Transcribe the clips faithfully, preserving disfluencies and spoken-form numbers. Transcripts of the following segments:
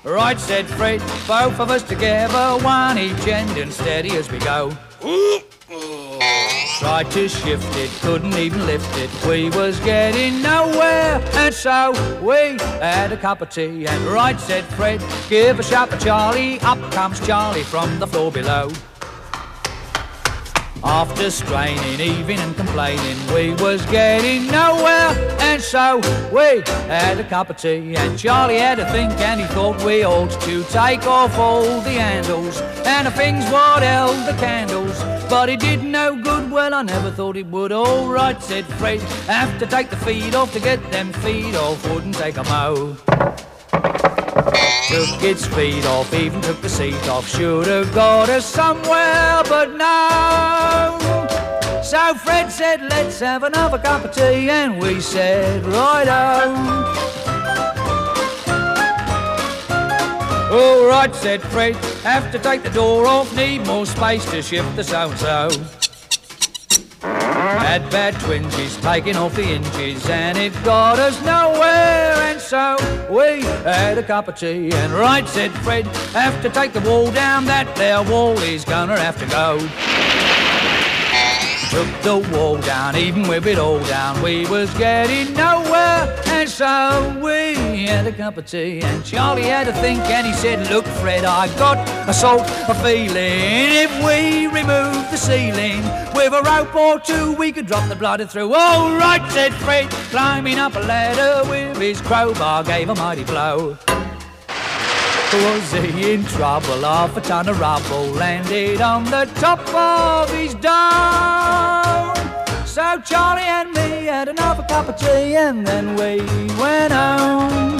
Right, said Fred, both of us together, one each end and steady as we go. Tried to shift it, couldn't even lift it. We was getting nowhere, and so we had a cup of tea. And right, said Fred, give a shout to Charlie. Up comes Charlie from the floor below. After straining, even and complaining, we was getting nowhere, and so we had a cup of tea. And Charlie had a think, and he thought we ought to take off all the handles and the things what held the candles. But it did no good, well, I never thought it would. All right, said Fred, have to take the feet off to get them feet off. Wouldn't take a mo. Took its feet off, even took the seat off. Should have got us somewhere, but no. So Fred said, let's have another cup of tea, and we said, righto. All right, said Fred, have to take the door off, need more space to shift the so-and-so. Had bad twinges, taking off the inches, and it got us nowhere, and so we had a cup of tea. And right, said Fred, have to take the wall down, that there wall is gonna have to go. Took the wall down, even with it all down, we was getting nowhere, and so we had a cup of tea. And Charlie had a think, and he said, look Fred, I got a sort of feeling, if we remove the ceiling with a rope or two, we could drop the bladder through. All right, said Fred, climbing up a ladder with his crowbar, gave a mighty blow. Was he in trouble? Half a ton of rubble landed on the top of his dome. So Charlie and me had another cup of tea, and then we went home.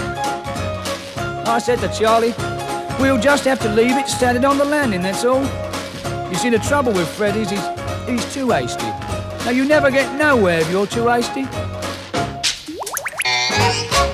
I said to Charlie, we'll just have to leave it standing on the landing, that's all. You see, the trouble with Fred is he's, he's too hasty. Now, you never get nowhere if you're too hasty.